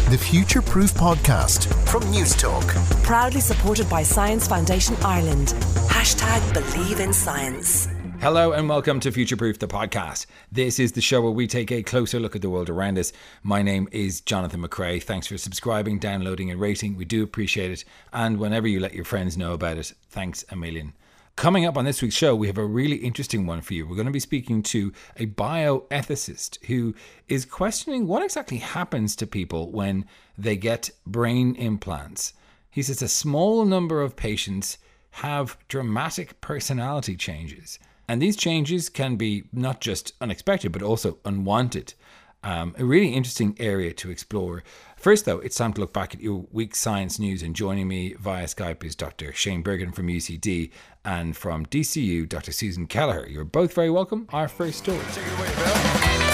The Future Proof Podcast from News Talk. Proudly supported by Science Foundation Ireland. #BelieveInScience. Hello and welcome to Future Proof, the podcast. This is the show where we take a closer look at the world around us. My name is Jonathan McCrae. Thanks for subscribing, downloading and rating. We do appreciate it. And whenever you let your friends know about it, thanks a million. Coming up on this week's show, we have a really interesting one for you. We're going to be speaking to a bioethicist who is questioning what exactly happens to people when they get brain implants. He says a small number of patients have dramatic personality changes. And these changes can be not just unexpected, but also unwanted. A really interesting area to explore. First, though, it's time to look back at your week's science news. And joining me via Skype is Dr. Shane Bergen from UCD and from DCU, Dr. Susan Kelleher. You're both very welcome. Our first story. Take it away, Bill.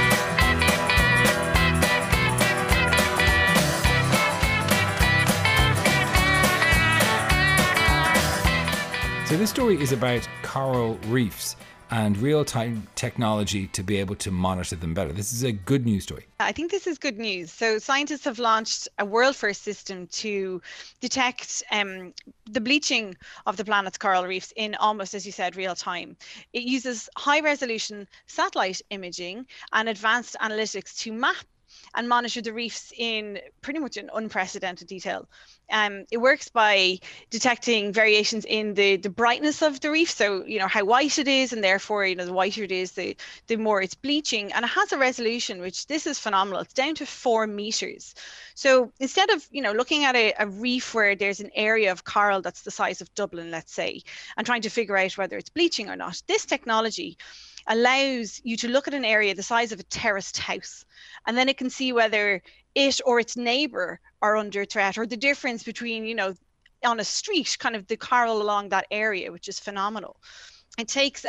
So this story is about coral reefs and real-time technology to be able to monitor them better. This is a good news story. I think this is good news. So scientists have launched a world-first system to detect the bleaching of the planet's coral reefs in almost, as you said, real time. It uses high-resolution satellite imaging and advanced analytics to map and monitor the reefs in pretty much an unprecedented detail. It works by detecting variations in the brightness of the reef, so how white it is, and therefore the whiter it is, the more it's bleaching. And it has a resolution, which this is phenomenal. It's down to 4 meters. So instead of looking at a reef where there's an area of coral that's the size of Dublin, let's say, and trying to figure out whether it's bleaching or not, this technology allows you to look at an area the size of a terraced house, and then it can see whether it or its neighbor are under threat, or the difference between, on a street, kind of the coral along that area, which is phenomenal. It takes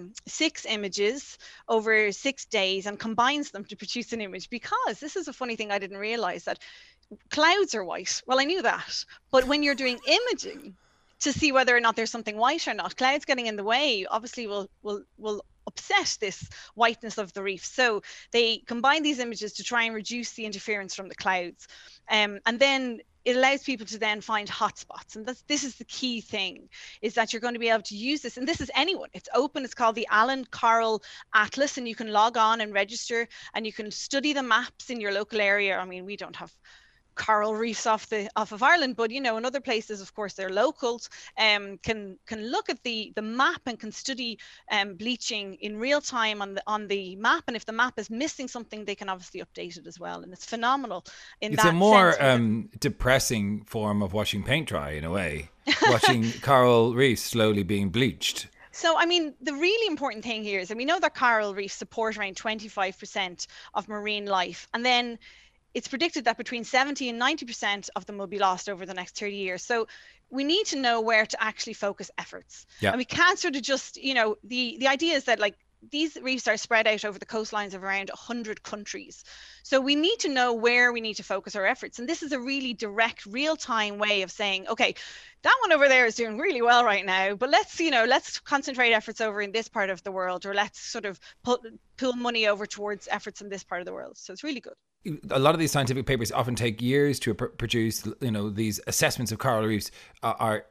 6 images over 6 days and combines them to produce an image, because this is a funny thing I didn't realize, that clouds are white. Well, I knew that, but when you're doing imaging to see whether or not there's something white or not, clouds getting in the way obviously will upset this whiteness of the reef. So they combine these images to try and reduce the interference from the clouds. And then it allows people to then find hotspots. And this is the key thing, is that you're going to be able to use this. And this is anyone. It's open. It's called the Allen Coral Atlas. And you can log on and register, and you can study the maps in your local area. I mean, we don't have coral reefs off of Ireland, but in other places, of course, they're locals, can look at the map and can study bleaching in real time on the map. And if the map is missing something, they can obviously update it as well. And it's phenomenal in it's that a more sense. Depressing form of watching paint dry, in a way, watching coral reefs slowly being bleached. So, I mean, the really important thing here is that we know that coral reefs support around 25% of marine life, and then it's predicted that between 70 and 90% of them will be lost over the next 30 years. So we need to know where to actually focus efforts. Yeah. And we can't sort of just, the idea is that these reefs are spread out over the coastlines of around 100 countries. So we need to know where we need to focus our efforts. And this is a really direct, real-time way of saying, okay, that one over there is doing really well right now, but let's concentrate efforts over in this part of the world, or let's sort of pull money over towards efforts in this part of the world. So it's really good. A lot of these scientific papers often take years to produce. These assessments of coral reefs are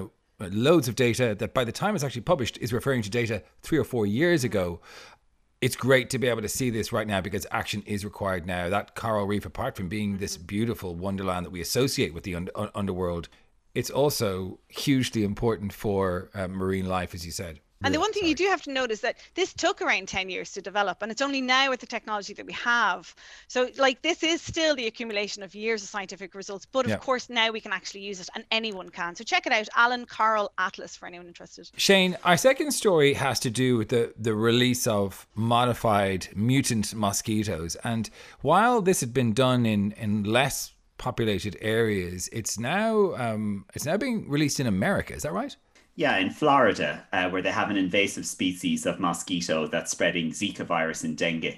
loads of data that by the time it's actually published is referring to data 3 or 4 years ago. It's great to be able to see this right now, because action is required now. That coral reef, apart from being this beautiful wonderland that we associate with the underworld, it's also hugely important for marine life, as you said. And the one thing you do have to note is that this took around 10 years to develop, and it's only now with the technology that we have. So this is still the accumulation of years of scientific results, but of course now we can actually use it, and anyone can. So check it out, Allen Coral Atlas, for anyone interested. Shane, our second story has to do with the release of modified mutant mosquitoes. And while this had been done in less populated areas, it's now being released in America. Is that right? Yeah, in Florida, where they have an invasive species of mosquito that's spreading Zika virus and dengue.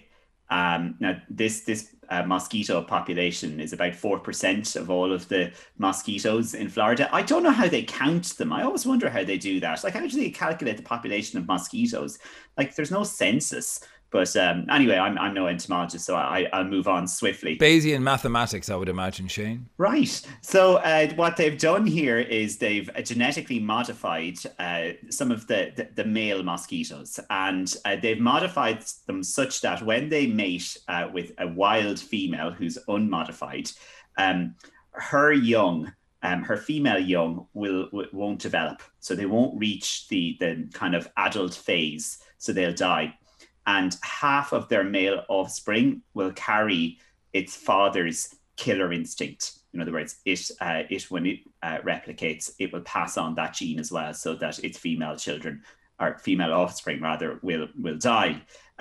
Now, this mosquito population is about 4% of all of the mosquitoes in Florida. I don't know how they count them. I always wonder how they do that. Like, how do they calculate the population of mosquitoes? Like, there's no census. But anyway, I'm no entomologist, so I'll move on swiftly. Bayesian mathematics, I would imagine, Shane. Right. So what they've done here is they've genetically modified some of the male mosquitoes, and they've modified them such that when they mate with a wild female who's unmodified, her young, her female young won't develop, so they won't reach the kind of adult phase, so they'll die. And half of their male offspring will carry its father's killer instinct. In other words, it when it replicates, it will pass on that gene as well, so that its female children, or female offspring rather, will die.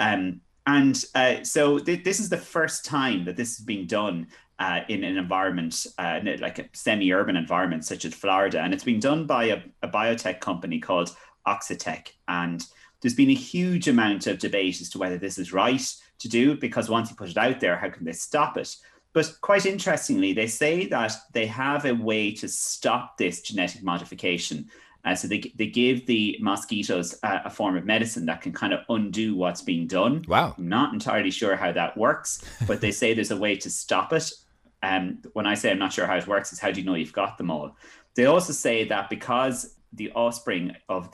So this is the first time that this is being done in an environment, like a semi-urban environment such as Florida. And it's being done by a biotech company called Oxitec. And there's been a huge amount of debate as to whether this is right to do, because once you put it out there, how can they stop it? But quite interestingly, they say that they have a way to stop this genetic modification. So they give the mosquitoes a form of medicine that can kind of undo what's being done. Wow. I'm not entirely sure how that works, but they say there's a way to stop it. When I say I'm not sure how it works, is how do you know you've got them all? They also say that because the offspring of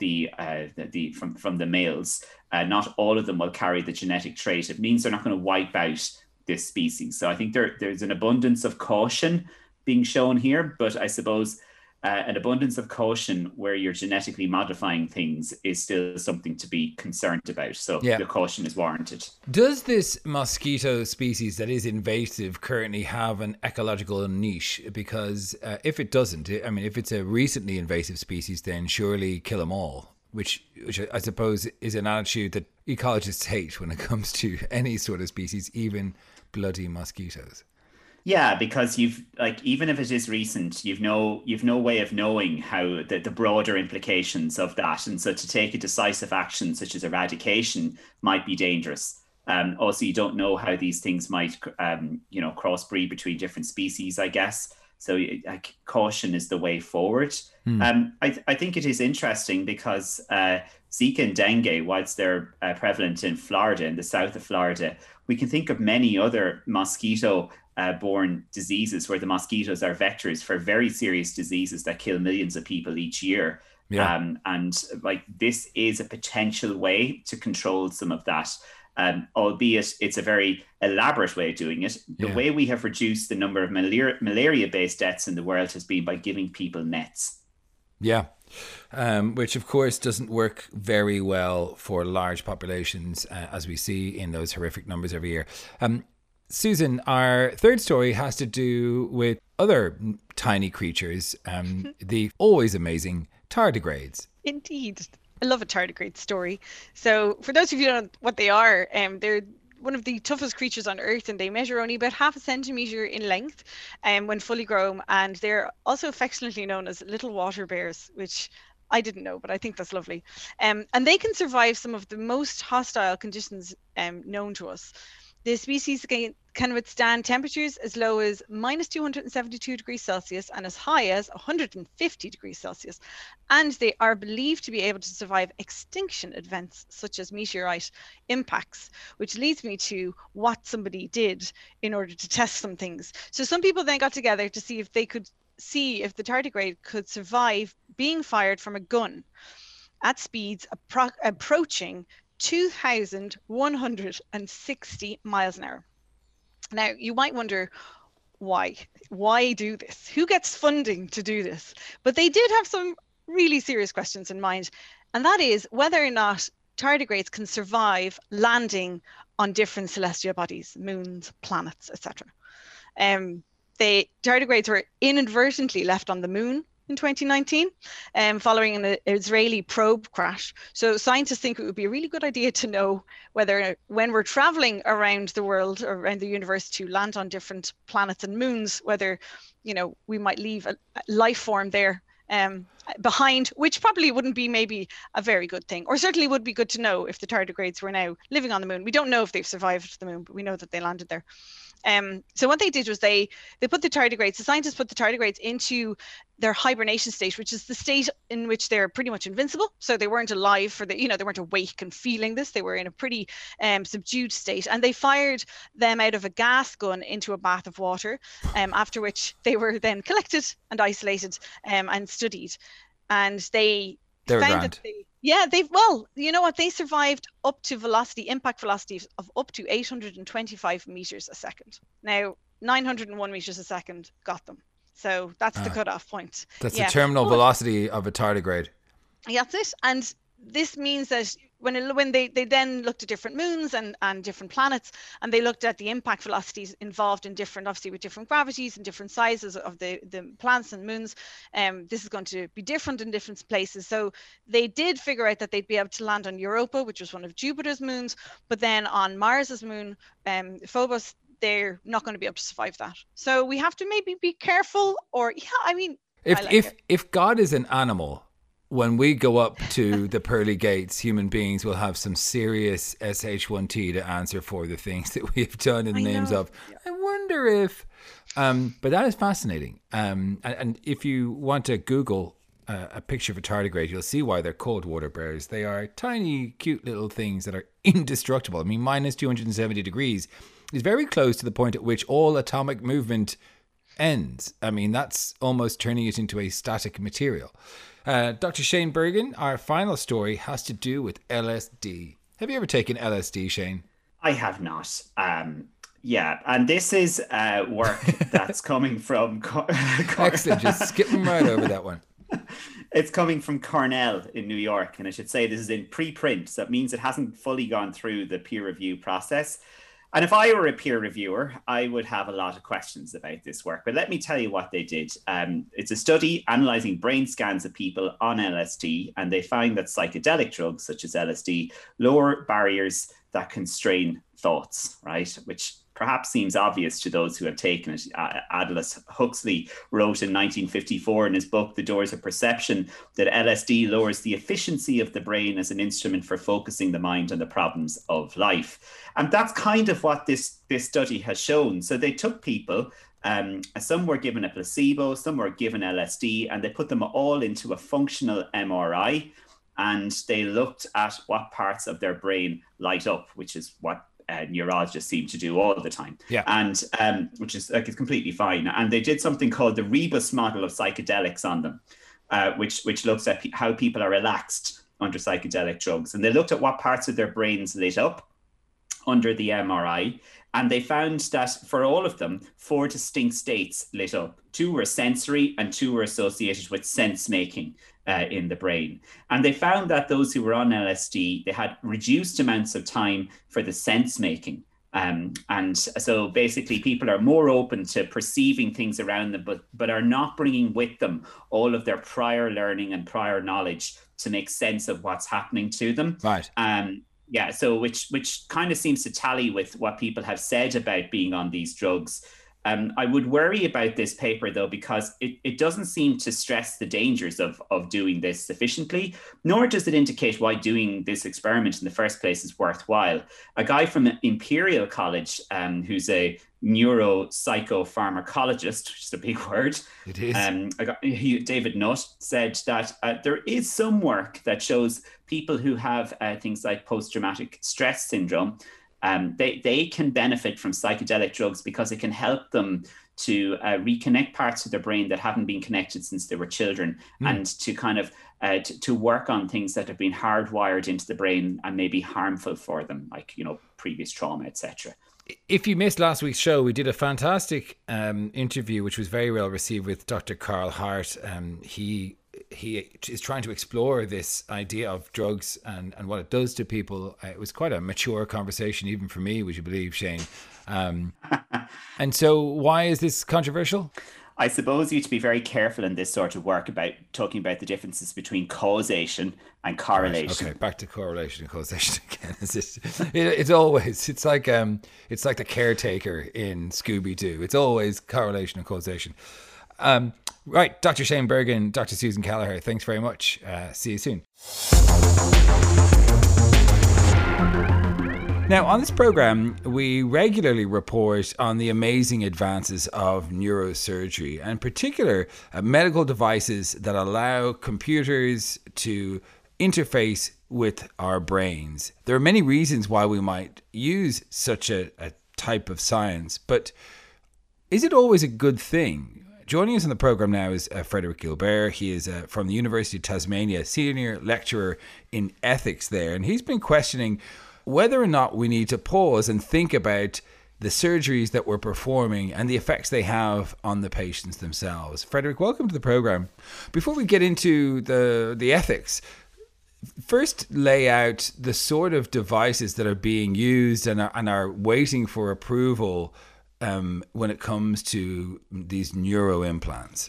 from the males, not all of them will carry the genetic trait. It means they're not going to wipe out this species. So I think there's an abundance of caution being shown here, but I suppose an abundance of caution where you're genetically modifying things is still something to be concerned about. So the caution is warranted. Does this mosquito species that is invasive currently have an ecological niche? Because if it doesn't, I mean, if it's a recently invasive species, then surely kill them all, which I suppose is an attitude that ecologists hate when it comes to any sort of species, even bloody mosquitoes. Yeah, because even if it is recent, you've no way of knowing how the broader implications of that. And so to take a decisive action such as eradication might be dangerous. Also, you don't know how these things might, crossbreed between different species, I guess. So caution is the way forward. I think it is interesting because Zika and dengue, whilst they're prevalent in Florida, in the south of Florida, we can think of many other mosquito-borne diseases where the mosquitoes are vectors for very serious diseases that kill millions of people each year. Yeah. And this is a potential way to control some of that. Albeit it's a very elaborate way of doing it. The way we have reduced the number of malaria-based deaths in the world has been by giving people nets. Yeah. Which of course doesn't work very well for large populations, as we see in those horrific numbers every year. Susan, our third story has to do with other tiny creatures, the always amazing tardigrades. Indeed. I love a tardigrade story. So for those of you who don't know what they are, they're one of the toughest creatures on Earth, and they measure only about 0.5 centimetre in length when fully grown. And they're also affectionately known as little water bears, which I didn't know, but I think that's lovely. And they can survive some of the most hostile conditions known to us. The species can withstand temperatures as low as minus 272 degrees Celsius and as high as 150 degrees Celsius. And they are believed to be able to survive extinction events such as meteorite impacts, which leads me to what somebody did in order to test some things. So some people then got together to see if the tardigrade could survive being fired from a gun at speeds approaching 2,160 miles an hour. Now, you might wonder why do this? Who gets funding to do this? But they did have some really serious questions in mind, and that is whether or not tardigrades can survive landing on different celestial bodies, moons, planets, etc. The tardigrades were inadvertently left on the moon in 2019, following an Israeli probe crash. So scientists think it would be a really good idea to know whether, when we're traveling around the world or around the universe to land on different planets and moons, whether, we might leave a life form there behind, which probably wouldn't be maybe a very good thing, or certainly would be good to know if the tardigrades were now living on the moon. We don't know if they've survived the moon, but we know that they landed there. So what they did was they put the tardigrades, the scientists put the tardigrades into their hibernation state, which is the state in which they're pretty much invincible. So they weren't alive for they weren't awake and feeling this. They were in a pretty subdued state, and they fired them out of a gas gun into a bath of water, after which they were then collected and isolated and studied. And they found that they survived up to impact velocities of up to 825 meters a second. Now 901 meters a second got them. So that's the cutoff point. That's the terminal velocity of a tardigrade. Yeah, that's it. And this means that when they then looked at different moons and different planets, and they looked at the impact velocities involved in different, obviously with different gravities and different sizes of the planets and moons, this is going to be different in different places. So they did figure out that they'd be able to land on Europa, which was one of Jupiter's moons, but then on Mars's moon, Phobos, they're not going to be able to survive that. So we have to maybe be careful, or if God is an animal, when we go up to the pearly gates, human beings will have some serious SH1T to answer for the things that we've done in the names of. I wonder if, but that is fascinating. And if you want to Google a picture of a tardigrade, you'll see why they're called water bears. They are tiny, cute little things that are indestructible. I mean, minus 270 degrees is very close to the point at which all atomic movement ends. I mean, that's almost turning it into a static material. Dr. Shane Bergin, our final story has to do with LSD. Have you ever taken LSD, Shane? I have not. And this is work that's coming from... Excellent, just skipping right over that one. It's coming from Cornell in New York, and I should say this is in preprint, so it means it hasn't fully gone through the peer review process. And if I were a peer reviewer, I would have a lot of questions about this work. But let me tell you what they did. It's a study analysing brain scans of people on LSD, and they found that psychedelic drugs such as LSD lower barriers that constrain thoughts, right? Which perhaps seems obvious to those who have taken it. Aldous Huxley wrote in 1954 in his book, The Doors of Perception, that LSD lowers the efficiency of the brain as an instrument for focusing the mind on the problems of life. And that's kind of what this study has shown. So they took people, some were given a placebo, some were given LSD, and they put them all into a functional MRI, and they looked at what parts of their brain light up, which is what neurologists seem to do all the time. Yeah. And which is like, it's completely fine. And they did something called the Rebus model of psychedelics on them, which looks at how people are relaxed under psychedelic drugs. And they looked at what parts of their brains lit up under the MRI. And they found that for all of them, 4 distinct states lit up. 2 were sensory and 2 were associated with sense making in the brain. And they found that those who were on LSD, they had reduced amounts of time for the sense making. And so basically people are more open to perceiving things around them, but are not bringing with them all of their prior learning and prior knowledge to make sense of what's happening to them. Right. Yeah, so which kind of seems to tally with what people have said about being on these drugs. I would worry about this paper, though, because it doesn't seem to stress the dangers of doing this sufficiently, nor does it indicate why doing this experiment in the first place is worthwhile. A guy from Imperial College, who's a neuropsychopharmacologist, which is a big word. It is. David Nutt said that there is some work that shows people who have things like post-traumatic stress syndrome, they can benefit from psychedelic drugs because it can help them to reconnect parts of their brain that haven't been connected since they were children, and to kind of to work on things that have been hardwired into the brain and may be harmful for them, like, previous trauma, etc. If you missed last week's show, we did a fantastic interview, which was very well received, with Dr. Carl Hart. He is trying to explore this idea of drugs and what it does to people. It was quite a mature conversation, even for me, would you believe, Shane? And so why is this controversial? I suppose you have to be very careful in this sort of work about talking about the differences between causation and correlation. Okay, back to correlation and causation again. It's like the caretaker in Scooby-Doo. It's always correlation and causation. Right, Dr. Shane Bergin, Dr. Susan Kelleher, thanks very much. See you soon. Now, on this program, we regularly report on the amazing advances of neurosurgery, and in particular, medical devices that allow computers to interface with our brains. There are many reasons why we might use such a type of science, but is it always a good thing? Joining us on the program now is Frederick Gilbert. He is from the University of Tasmania, senior lecturer in ethics there, and he's been questioning whether or not we need to pause and think about the surgeries that we're performing and the effects they have on the patients themselves. Frederick, welcome to the program. Before we get into the ethics, first lay out the sort of devices that are being used and are waiting for approval when it comes to these neuro implants.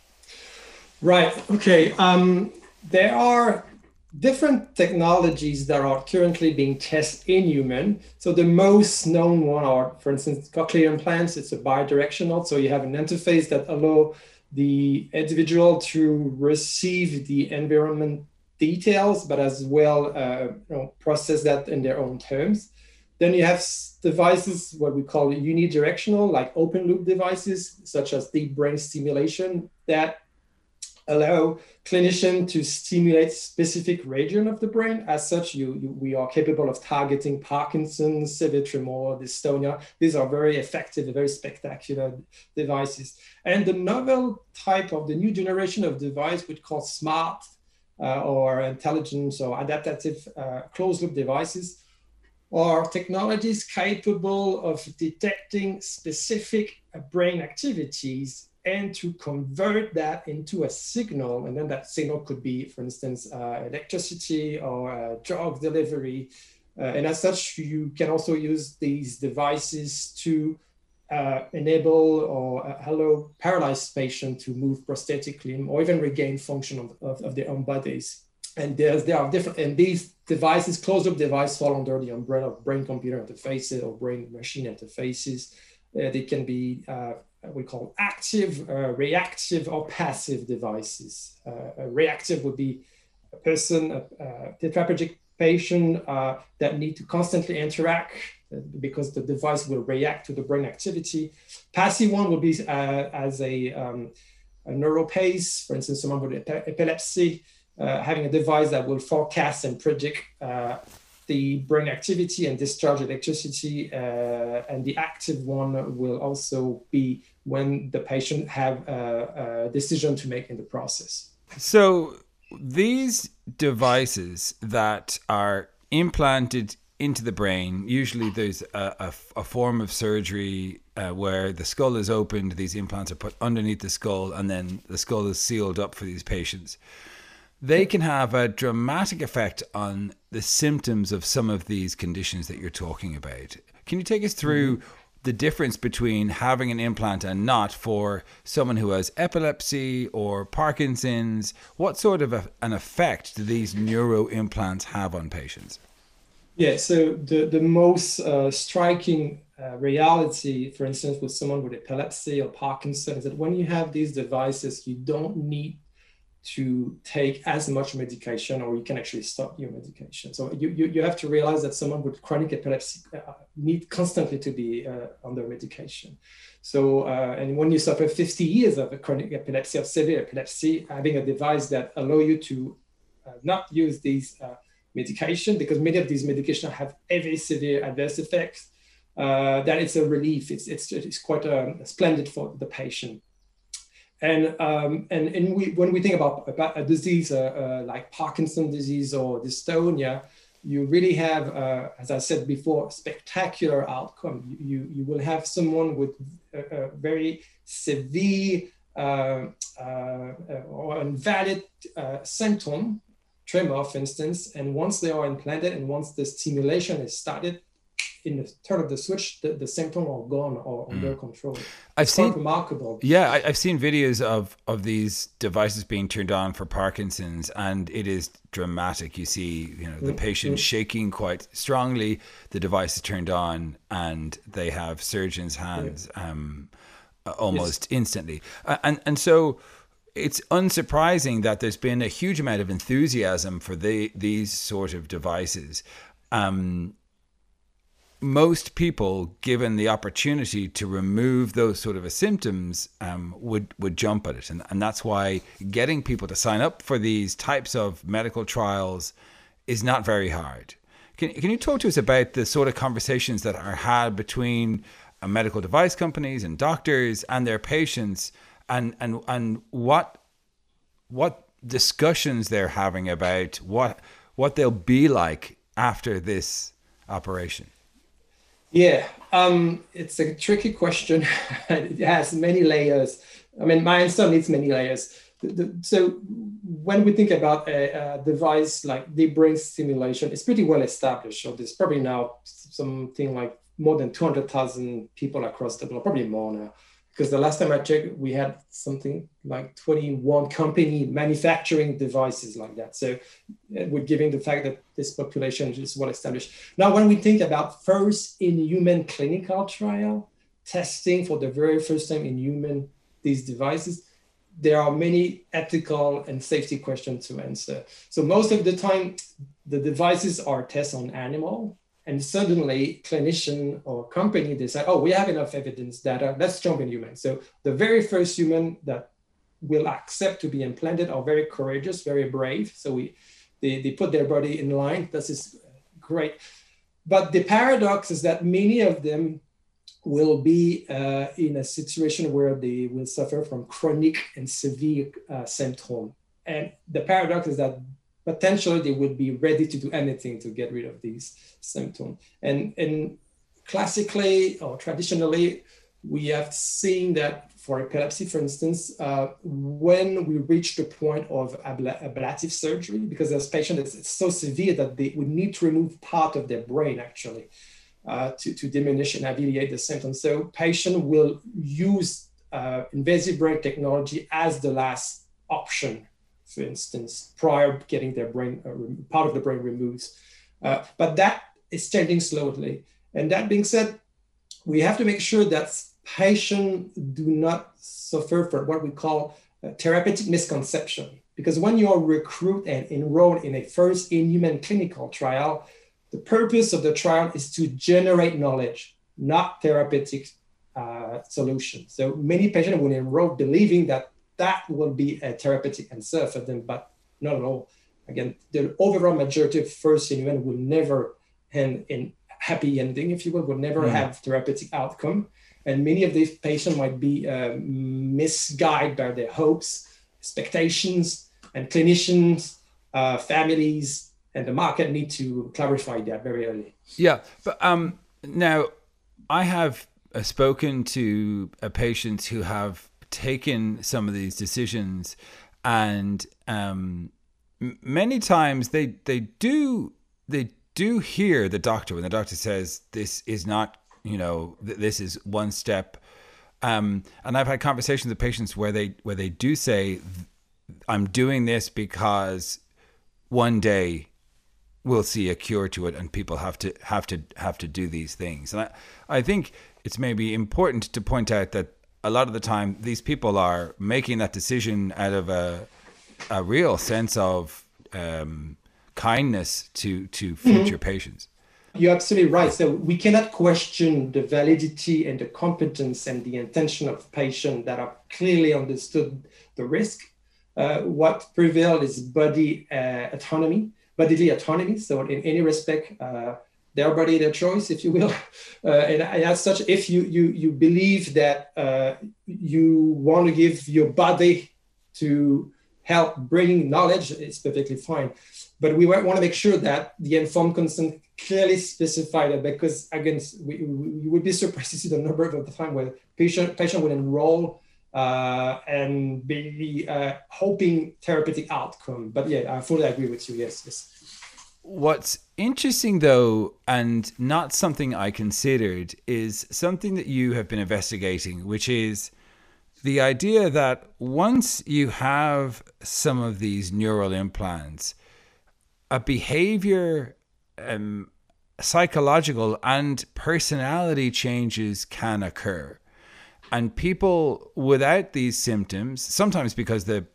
Right. Okay. There are different technologies that are currently being tested in human. So the most known one are, for instance, cochlear implants. It's a bidirectional. So you have an interface that allow the individual to receive the environment details, but as well process that in their own terms. Then you have devices, what we call unidirectional, like open loop devices, such as deep brain stimulation, that allow clinicians to stimulate specific region of the brain. As such, we are capable of targeting Parkinson's, severe tremor, dystonia. These are very effective, very spectacular devices. And the novel type of the new generation of device, which called smart or intelligence or adaptive closed loop devices, are technologies capable of detecting specific brain activities and to convert that into a signal. And then that signal could be, for instance, electricity or drug delivery. And as such, you can also use these devices to enable or allow paralyzed patients to move prosthetic limb or even regain function of their own bodies. And there are different, and these devices, closed-loop devices, fall under the umbrella of brain-computer interfaces or brain-machine interfaces. They can be we call active, reactive, or passive devices. Reactive would be a person, a tetraplegic patient that need to constantly interact because the device will react to the brain activity. Passive one would be as a neuropace, for instance, someone with epilepsy, having a device that will forecast and predict the brain activity and discharge electricity, and the active one will also be when the patient have a decision to make in the process. So these devices that are implanted into the brain, usually there's a form of surgery where the skull is opened, these implants are put underneath the skull, and then the skull is sealed up for these patients. They can have a dramatic effect on the symptoms of some of these conditions that you're talking about. Can you take us through the difference between having an implant and not for someone who has epilepsy or Parkinson's? What sort of an effect do these neuro implants have on patients? Yeah, so the most striking reality, for instance, with someone with epilepsy or Parkinson's, is that when you have these devices, you don't need to take as much medication, or you can actually stop your medication. So you have to realize that someone with chronic epilepsy need constantly to be under medication. So, and when you suffer 50 years of a chronic epilepsy, of severe epilepsy, having a device that allow you to not use these medication, because many of these medications have very severe adverse effects, that it's a relief. It's quite splendid for the patient. And when we think about a disease like Parkinson's disease or dystonia, you really have, as I said before, spectacular outcome. You will have someone with a very severe or invalid symptom, tremor, for instance, and once they are implanted and once the stimulation is started, in the turn of the switch, the symptoms are gone or under control. It's quite remarkable. Yeah, I've seen videos of these devices being turned on for Parkinson's, and it is dramatic. You see, the patient shaking quite strongly. The device is turned on, and they have surgeon's hands almost instantly. And so it's unsurprising that there's been a huge amount of enthusiasm for these sort of devices. most people, given the opportunity to remove those sort of symptoms, would jump at it. And that's why getting people to sign up for these types of medical trials is not very hard. Can you talk to us about the sort of conversations that are had between medical device companies and doctors and their patients, and what discussions they're having about what they'll be like after this operation? Yeah, it's a tricky question. It has many layers. I mean, my answer needs many layers. So when we think about a device like deep brain stimulation, it's pretty well established. So there's probably now something like more than 200,000 people across the globe, probably more now. Because the last time I checked, we had something like 21 company manufacturing devices like that. So we're giving the fact that this population is well established. Now, when we think about first in human clinical trial, testing for the very first time in human, these devices, there are many ethical and safety questions to answer. So most of the time, the devices are tested on animal. And suddenly, clinician or company decide, oh, we have enough evidence data, let's jump in human. So the very first human that will accept to be implanted are very courageous, very brave. So they put their body in line. This is great. But the paradox is that many of them will be in a situation where they will suffer from chronic and severe symptoms. And the paradox is that potentially they would be ready to do anything to get rid of these symptoms. And classically or traditionally, we have seen that for epilepsy, for instance, when we reach the point of ablative surgery, because this patient is so severe that they would need to remove part of their brain actually to diminish and alleviate the symptoms. So patient will use invasive brain technology as the last option, for instance, prior to getting their brain, part of the brain removed. But that is changing slowly. And that being said, we have to make sure that patients do not suffer from what we call therapeutic misconception. Because when you are recruited and enrolled in a first in-human clinical trial, the purpose of the trial is to generate knowledge, not therapeutic solution. So many patients will enroll believing that will be a therapeutic answer for them, but not at all. Again, the overall majority of first in human will never end in happy ending, if you will never have therapeutic outcome. And many of these patients might be misguided by their hopes, expectations, and clinicians, families, and the market need to clarify that very early. Yeah, but now I have spoken to patients who have taken some of these decisions, and many times they do hear the doctor when the doctor says this is not, this is one step, and I've had conversations with patients where they do say, I'm doing this because one day we'll see a cure to it and people have to do these things. And I think it's maybe important to point out that a lot of the time, these people are making that decision out of a real sense of kindness to future patients. You're absolutely right. So we cannot question the validity and the competence and the intention of patients that have clearly understood the risk. What prevails is bodily autonomy. So in any respect, their body, their choice, if you will. And as such, if you believe that you want to give your body to help bring knowledge, it's perfectly fine. But we want to make sure that the informed consent clearly specify that, because again, you would be surprised to see the number of the time where patient would enroll and be hoping therapeutic outcome. But yeah, I fully agree with you. Yes. What's interesting, though, and not something I considered, is something that you have been investigating, which is the idea that once you have some of these neural implants, a behavior, psychological and personality changes can occur. And people without these symptoms, sometimes because the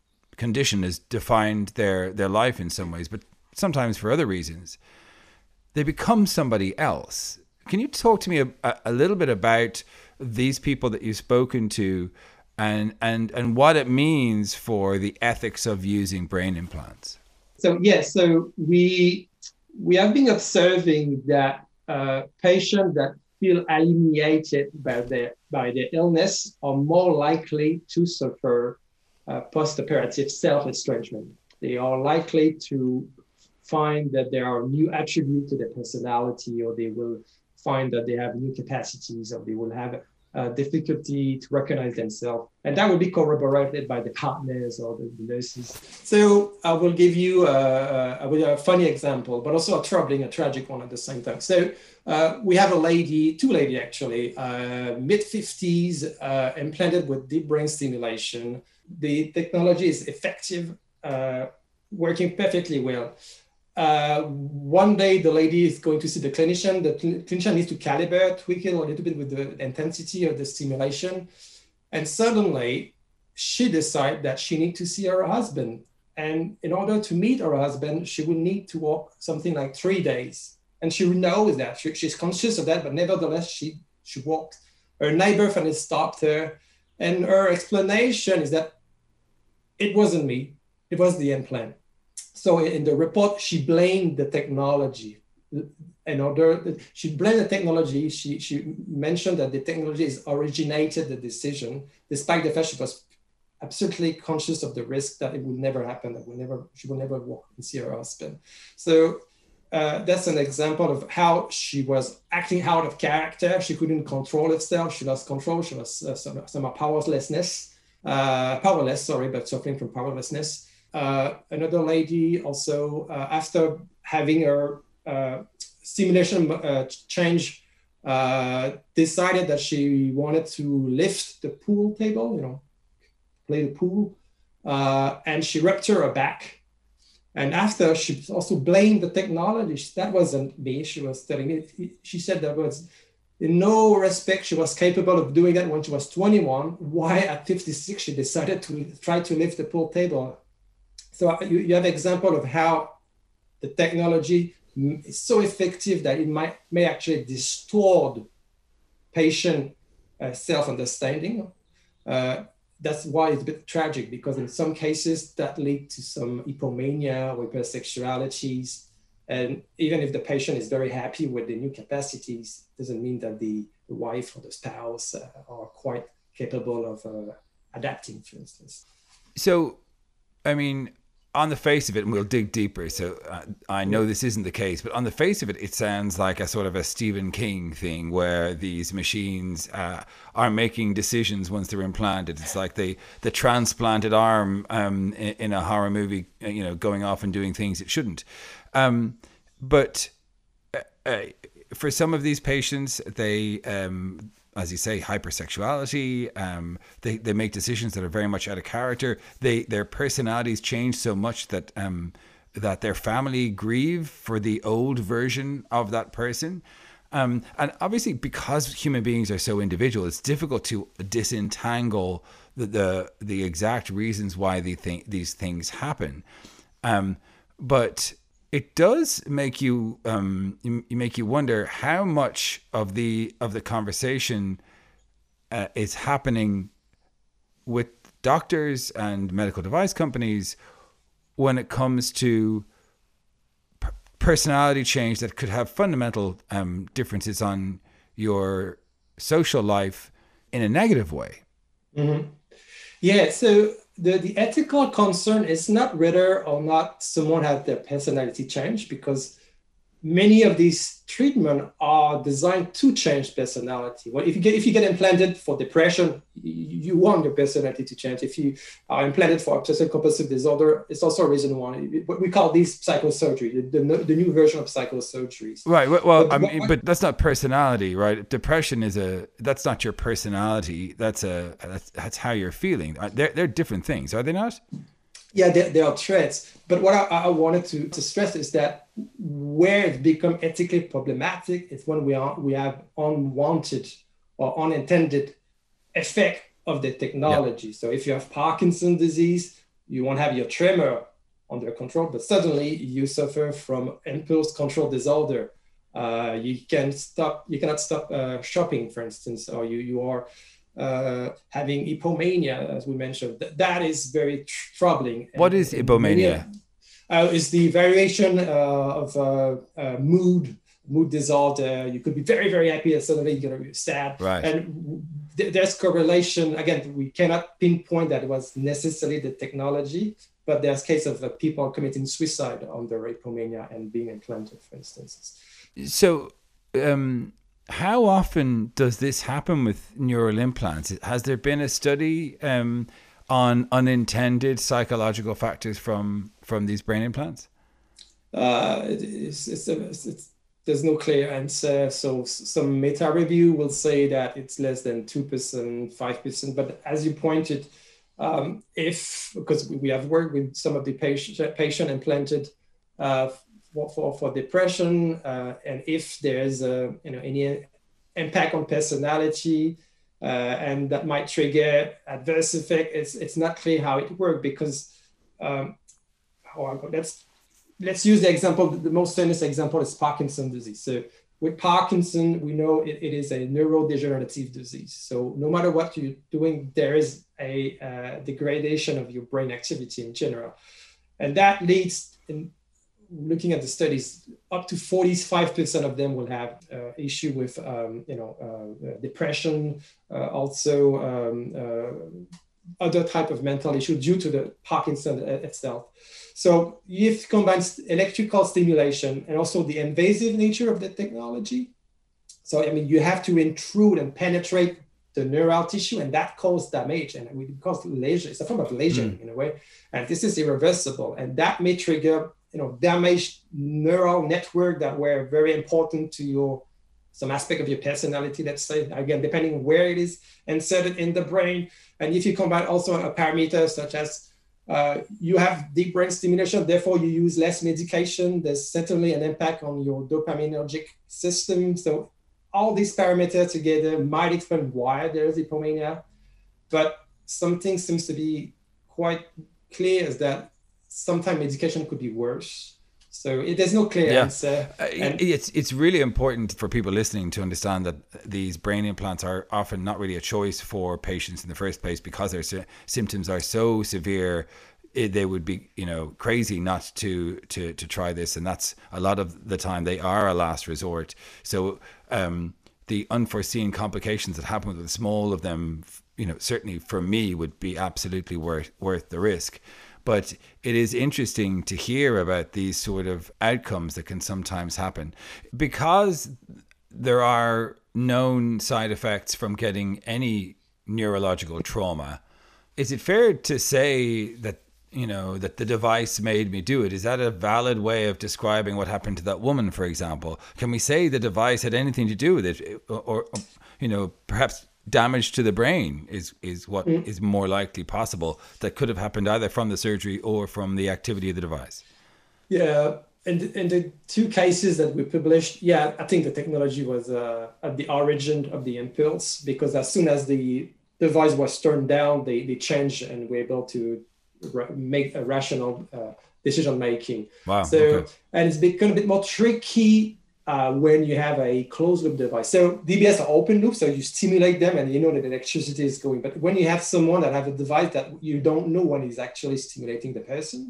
condition has defined their life in some ways, but sometimes for other reasons, they become somebody else. Can you talk to me a little bit about these people that you've spoken to and what it means for the ethics of using brain implants? So yes, so we have been observing that patients that feel alienated by their illness are more likely to suffer post-operative self-estrangement. They are likely to find that there are new attributes to their personality, or they will find that they have new capacities, or they will have difficulty to recognize themselves. And that will be corroborated by the partners or the nurses. So I will give you a funny example, but also a tragic one at the same time. So we have two ladies actually, mid-50s, implanted with deep brain stimulation. The technology is effective, working perfectly well. One day, the lady is going to see the clinician. The clinician needs to calibrate, tweak it a little bit with the intensity of the stimulation. And suddenly, she decides that she needs to see her husband. And in order to meet her husband, she will need to walk something like 3 days. And she knows that. She's conscious of that, but nevertheless, she walked. Her neighbor finally stopped her. And her explanation is that it wasn't me. It was the implant. So in the report, she blamed the technology. She blamed the technology. She mentioned that the technology has originated the decision, despite the fact she was absolutely conscious of the risk that it would never happen, she will never walk and see her husband. So that's an example of how she was acting out of character. She couldn't control herself. She lost control. She was somehow powerless, but suffering from powerlessness. Another lady also, after having her stimulation change, decided that she wanted to lift the pool table, play the pool, and she ruptured her back. And after, she also blamed the technology. That wasn't me, she was telling me. She said that was, in no respect, she was capable of doing that when she was 21. Why at 56, she decided to try to lift the pool table? So you have an example of how the technology is so effective that it may actually distort patient self-understanding. That's why it's a bit tragic, because in some cases that lead to some hypomania or hypersexualities. And even if the patient is very happy with the new capacities, doesn't mean that the wife or the spouse are quite capable of adapting, for instance. So, I mean, on the face of it, and we'll dig deeper, so I know this isn't the case, but on the face of it, it sounds like a sort of a Stephen King thing where these machines are making decisions once they're implanted. It's like the transplanted arm in a horror movie, going off and doing things it shouldn't. But for some of these patients, they... as you say, hypersexuality. They make decisions that are very much out of character. Their personalities change so much that that their family grieve for the old version of that person. And obviously, because human beings are so individual, it's difficult to disentangle the exact reasons why these things happen. But it does make you wonder how much of the conversation is happening with doctors and medical device companies when it comes to personality change that could have fundamental differences on your social life in a negative way. Mm-hmm. Yeah, so the ethical concern is not whether or not someone has their personality changed, because many of these treatments are designed to change personality. Well, if you get implanted for depression, you want your personality to change. If you are implanted for obsessive compulsive disorder, it's also a reason why. What we call these psychosurgery, the new version of psychosurgeries. Right. Well, but that's not personality, right? Depression that's not your personality. That's how you're feeling. They're different things, are they not? Yeah, there are traits. But what I wanted to stress is that where it's become ethically problematic is when we have unwanted or unintended effect of the technology. Yep. So if you have Parkinson's disease, you won't have your tremor under control, but suddenly you suffer from impulse control disorder. You cannot stop shopping, for instance, or you are having hypomania, as we mentioned. That is very troubling. What is hypomania? Is the variation of mood disorder. You could be very, very happy and suddenly you're sad. Right. And there's correlation. Again, we cannot pinpoint that it was necessarily the technology, but there's cases of people committing suicide under hypomania and being implanted, for instance. So, how often does this happen with neural implants? Has there been a study on unintended psychological factors from these brain implants? There's no clear answer. So some meta review will say that it's less than 2%, 5%. But as you pointed, because we have worked with some of the patient implanted for depression, and if there's any impact on personality, and that might trigger adverse effect, it's not clear how it works because let's use the example. The most famous example is Parkinson's disease. So with Parkinson, we know it is a neurodegenerative disease. So no matter what you're doing, there is a degradation of your brain activity in general. And that leads, in looking at the studies, up to 45% of them will have issue with depression, also other type of mental issue due to the Parkinson itself. So if combines electrical stimulation and also the invasive nature of the technology, so you have to intrude and penetrate the neural tissue, and that causes damage, and we cause lesion. It's a form of lesion in a way, and this is irreversible, and that may trigger damaged neural network that were very important to some aspect of your personality, let's say, again, depending on where it is inserted in the brain. And if you combine also a parameter such as you have deep brain stimulation, therefore you use less medication, there's certainly an impact on your dopaminergic system. So all these parameters together might explain why there is hypomania, but something seems to be quite clear is that sometimes medication could be worse. So there's no clear answer. It's really important for people listening to understand that these brain implants are often not really a choice for patients in the first place because their symptoms are so severe. They would be, crazy not to try this, and that's a lot of the time they are a last resort. So the unforeseen complications that happen with the small of them, certainly for me would be absolutely worth the risk. But it is interesting to hear about these sort of outcomes that can sometimes happen because there are known side effects from getting any neurological trauma. Is it fair to say that, that the device made me do it? Is that a valid way of describing what happened to that woman, for example? Can we say the device had anything to do with it, or perhaps damage to the brain is what is more likely possible that could have happened either from the surgery or from the activity of the device? Yeah, and in the two cases that we published, I think the technology was at the origin of the impulse, because as soon as the device was turned down, they changed and were able to make a rational decision making. Wow. So, okay. And it's become a bit more tricky when you have a closed loop device. So DBS are open loop, so you stimulate them and you know that electricity is going. But when you have someone that have a device that you don't know when is actually stimulating the person,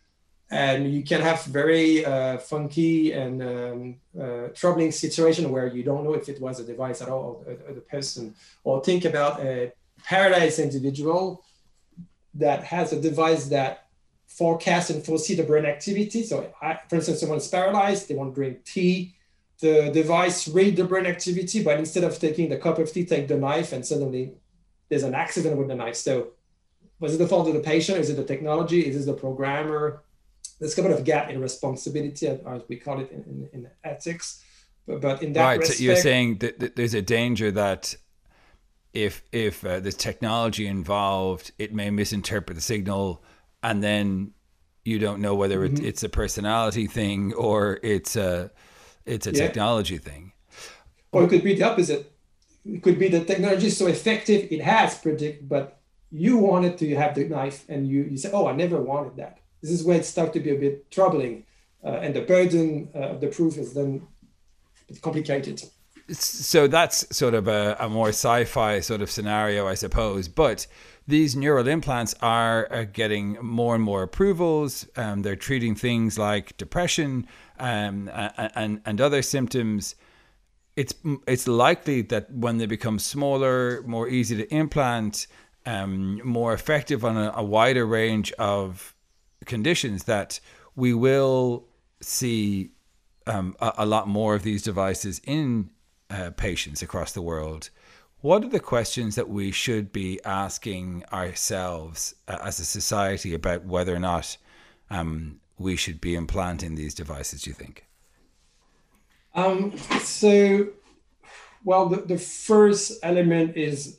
and you can have very funky and troubling situation where you don't know if it was a device at all or the person. Or think about a paralyzed individual that has a device that forecasts and foresee the brain activity. So for instance, someone is paralyzed, they want to drink tea. The device read the brain activity, but instead of taking the cup of tea, take the knife, and suddenly there's an accident with the knife. So was it the fault of the patient? Is it the technology? Is it the programmer? There's a couple of gap in responsibility, as we call it in ethics. But in that respect, so you're saying that there's a danger that if there's technology involved, it may misinterpret the signal, and then you don't know whether it's a personality thing or it's a technology thing. Or it could be the opposite. It could be the technology is so effective, it has predict, but you wanted to have the knife and you say, oh, I never wanted that. This is where it starts to be a bit troubling. And the burden of the proof is then bit complicated. So that's sort of a more sci-fi sort of scenario, I suppose. But these neural implants are getting more and more approvals. They're treating things like depression and other symptoms. It's likely that when they become smaller, more easy to implant, more effective on a wider range of conditions, that we will see a lot more of these devices in patients across the world. What are the questions that we should be asking ourselves as a society about whether or not we should be implanting these devices, do you think? The first element is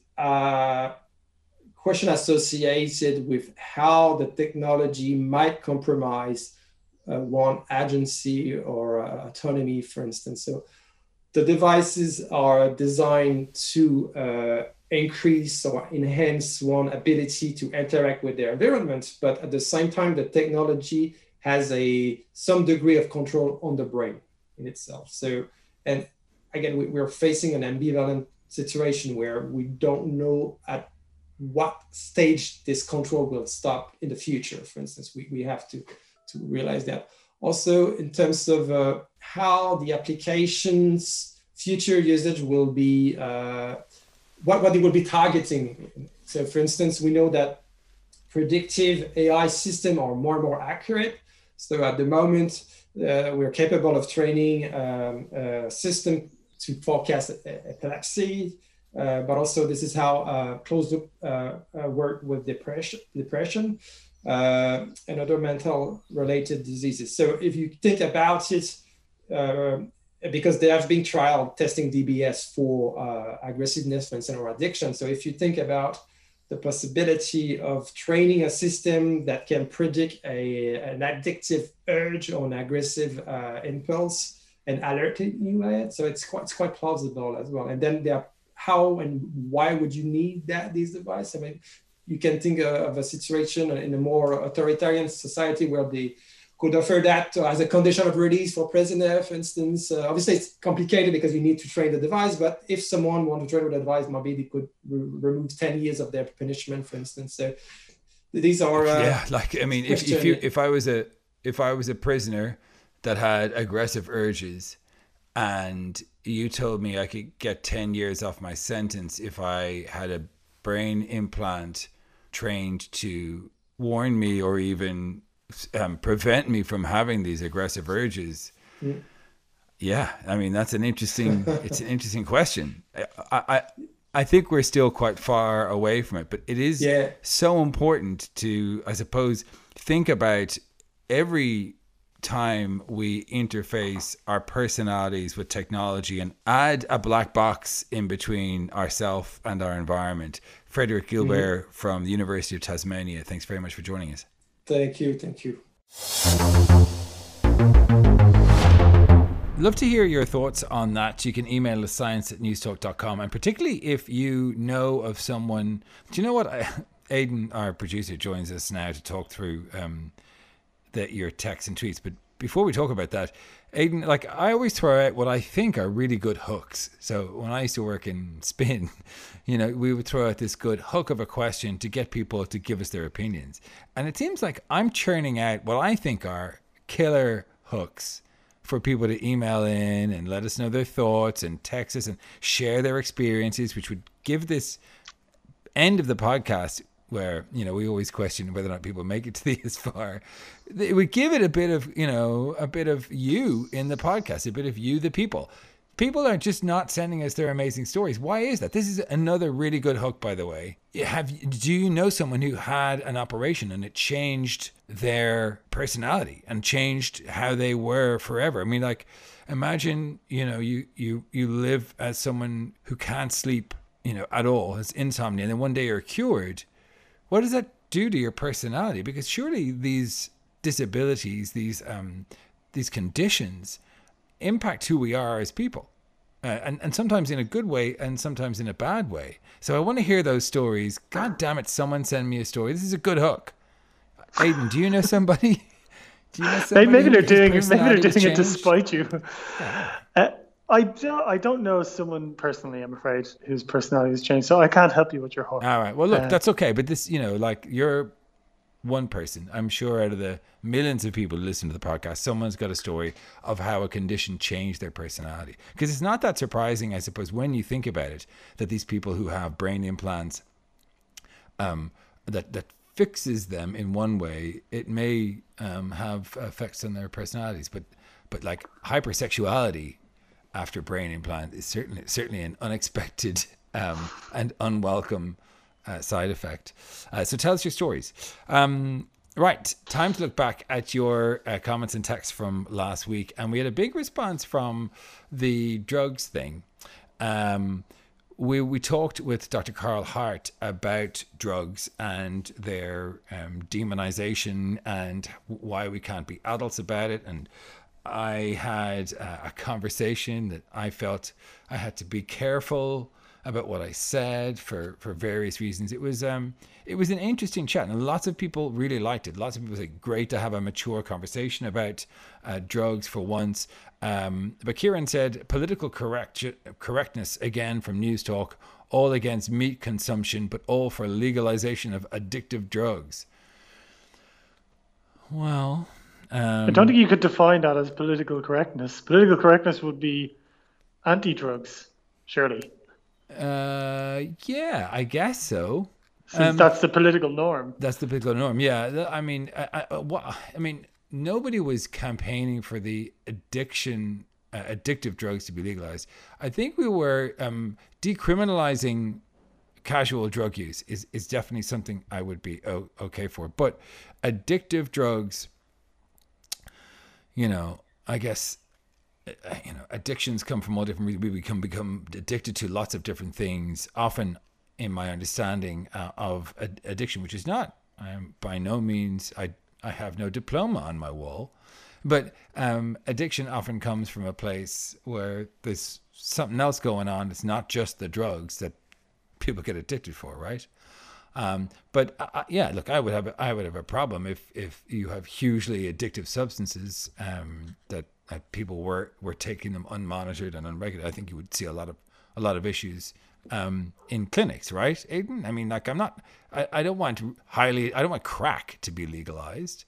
question associated with how the technology might compromise one agency or autonomy, for instance. So the devices are designed to increase or enhance one's ability to interact with their environment, but at the same time, the technology has some degree of control on the brain in itself. So, and again, we're facing an ambivalent situation where we don't know at what stage this control will stop in the future. For instance, we have to realize that. Also, in terms of how the application's future usage will be, what they will be targeting. So, for instance, we know that predictive AI systems are more and more accurate. So, at the moment, we're capable of training a system to forecast epilepsy, but also this is how closed loop work with depression. And other mental related diseases. So if you think about it, because there have been trial testing DBS for aggressiveness, for instance, or addiction. So if you think about the possibility of training a system that can predict an addictive urge or an aggressive impulse and alerting you at it, so it's quite plausible as well. And then how and why would you need these devices? I mean, you can think of a situation in a more authoritarian society where they could offer that as a condition of release for prisoner, for instance. Obviously, it's complicated because you need to train the device, but if someone wants to train with the device, maybe they could remove 10 years of their punishment, for instance. So these are... if I was a prisoner that had aggressive urges and you told me I could get 10 years off my sentence if I had a brain implant trained to warn me or even prevent me from having these aggressive urges. Yeah, I mean, that's an interesting question. I think we're still quite far away from it, but it is so important to, I suppose, think about every time we interface our personalities with technology and add a black box in between ourselves and our environment. Frederick Gilbert from the University of Tasmania, thanks very much for joining us. Thank you. Love to hear your thoughts on that. You can email us science@newstalk.com, and particularly if you know of someone. Do you know what? Aidan, our producer, joins us now to talk through your texts and tweets. But before we talk about that, Aidan, I always throw out what I think are really good hooks. So when I used to work in Spin, we would throw out this good hook of a question to get people to give us their opinions. And it seems like I'm churning out what I think are killer hooks for people to email in and let us know their thoughts and text us and share their experiences, which would give this end of the podcast where, we always question whether or not people make it to this far. It would give it a bit of you in the podcast, a bit of you, the people. People are just not sending us their amazing stories. Why is that? This is another really good hook, by the way. Do you know someone who had an operation and it changed their personality and changed how they were forever? I mean, imagine, you live as someone who can't sleep, at all, has insomnia, and then one day you're cured. What does that do to your personality? Because surely these disabilities, these conditions impact who we are as people, and sometimes in a good way and sometimes in a bad way. So I want to hear those stories. God damn it, someone send me a story. This is a good hook. Aidan, do you know somebody? Maybe they're doing it to spite you. I don't know someone personally, I'm afraid, whose personality has changed, so I can't help you with your hook. All right. Well, look, that's okay. But this, like you're one person. I'm sure out of the millions of people who listen to the podcast, someone's got a story of how a condition changed their personality. Because it's not that surprising, I suppose, when you think about it, that these people who have brain implants, that fixes them in one way, it may have effects on their personalities. But like hypersexuality after brain implant is certainly an unexpected and unwelcome side effect. So tell us your stories. Right, time to look back at your comments and texts from last week, and we had a big response from the drugs thing. We talked with Dr. Carl Hart about drugs and their demonization and why we can't be adults about it. And I had a conversation that I felt I had to be careful about what I said for various reasons. It was an interesting chat, and lots of people really liked it. Lots of people said, great to have a mature conversation about drugs for once. But Kieran said, political correctness again from News Talk, all against meat consumption, but all for legalization of addictive drugs. Well, I don't think you could define that as political correctness. Political correctness would be anti-drugs, surely. Yeah, I guess so. Since that's the political norm. That's the political norm. Yeah, I mean, nobody was campaigning for the addictive drugs to be legalized. I think we were decriminalizing casual drug use is definitely something I would be okay for. But addictive drugs, I guess, addictions come from all different reasons. We become addicted to lots of different things. Often, in my understanding of addiction, which is not, by no means, I have no diploma on my wall, but addiction often comes from a place where there's something else going on. It's not just the drugs that people get addicted for, right? But look, I would have a problem if you have hugely addictive substances that people were taking them unmonitored and unregulated. I think you would see a lot of issues in clinics, right, Aidan? I mean, like I don't want crack to be legalized.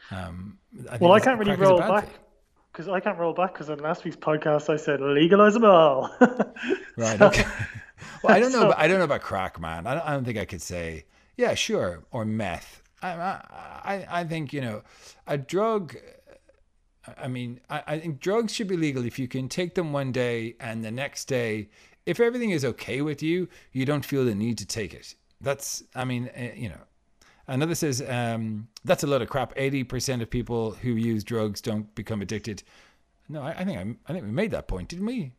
I can't really roll back because on last week's podcast I said legalize them all. Right. Okay. Well, I don't know about crack, man. I don't think I could say, yeah, sure, or meth. I think a drug. I mean, I think drugs should be legal if you can take them one day and the next day, if everything is okay with you, you don't feel the need to take it. That's, Another says, that's a load of crap. 80% of people who use drugs don't become addicted. No, I think we made that point, didn't we?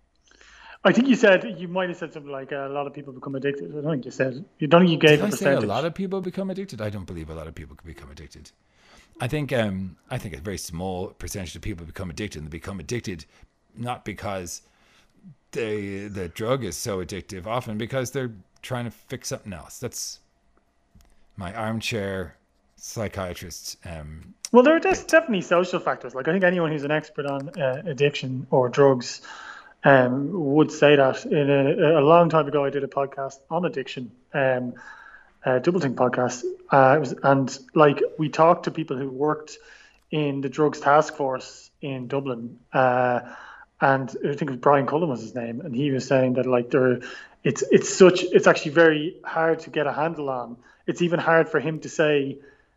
I think you might have said something like a lot of people become addicted. I don't think you said. You don't think you gave a percentage. Say a lot of people become addicted? I don't believe a lot of people can become addicted. I think a very small percentage of people become addicted, and they become addicted not because the drug is so addictive, often because they're trying to fix something else. That's my armchair psychiatrist. Well, there are definitely social factors. Like I think anyone who's an expert on addiction or drugs would say that. In a long time ago, I did a podcast on addiction. Doublethink podcast, and like we talked to people who worked in the drugs task force in Dublin, and I think it was Brian Cullen was his name, and he was saying that like it's actually very hard to get a handle on. It's even hard for him to say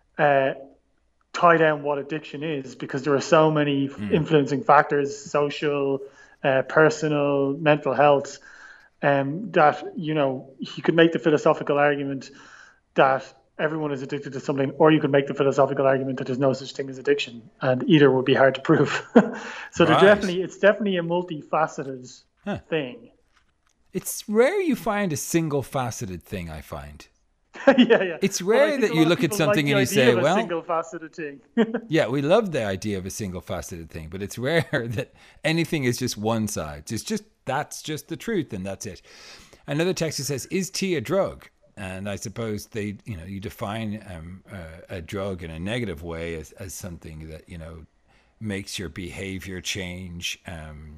tie down what addiction is, because there are so many influencing factors, social, personal, mental health, that he could make the philosophical argument that everyone is addicted to something, or you could make the philosophical argument that there's no such thing as addiction, and either would be hard to prove. So right. It's definitely a multifaceted thing. It's rare you find a single-faceted thing, I find. Yeah. It's rare that you look at something and you say, well, single-faceted thing. Yeah, we love the idea of a single-faceted thing, but it's rare that anything is just one side. That's just the truth, and that's it. Another texter says, "Is tea a drug?" And I suppose you define a drug in a negative way as something that makes your behavior change.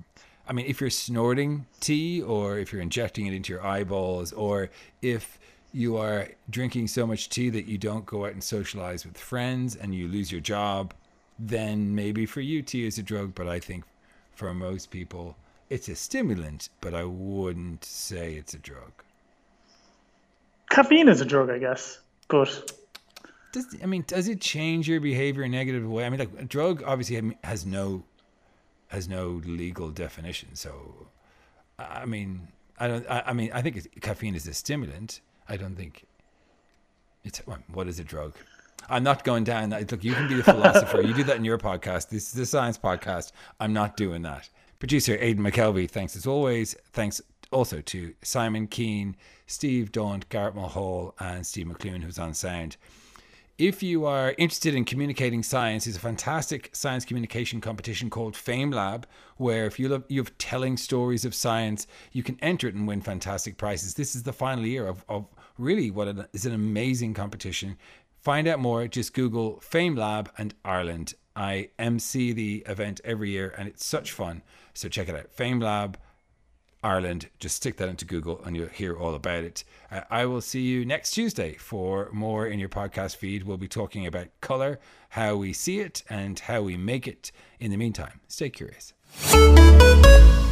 I mean, if you're snorting tea, or if you're injecting it into your eyeballs, or if you are drinking so much tea that you don't go out and socialize with friends and you lose your job, then maybe for you tea is a drug. But I think for most people it's a stimulant, but I wouldn't say it's a drug. Caffeine is a drug, I guess, but does it change your behavior in a negative way? I mean, like, a drug obviously has no legal definition. So, I mean, I think caffeine is a stimulant. I don't think it's, what is a drug? I'm not going down that. Look, you can be a philosopher. You do that in your podcast. This is a science podcast. I'm not doing that. Producer Aidan McKelvey, thanks as always. Thanks also to Simon Keane, Steve Daunt, Garrett Mulhall, and Steve McLuhan, who's on sound. If you are interested in communicating science, there's a fantastic science communication competition called FameLab, where if you love telling stories of science, you can enter it and win fantastic prizes. This is the final year of really what is an amazing competition. Find out more, just Google FameLab and Ireland. I MC the event every year and it's such fun. So check it out. FameLab Ireland. Just stick that into Google and you'll hear all about it. I will see you next Tuesday for more in your podcast feed. We'll be talking about colour, how we see it and how we make it. In the meantime, stay curious.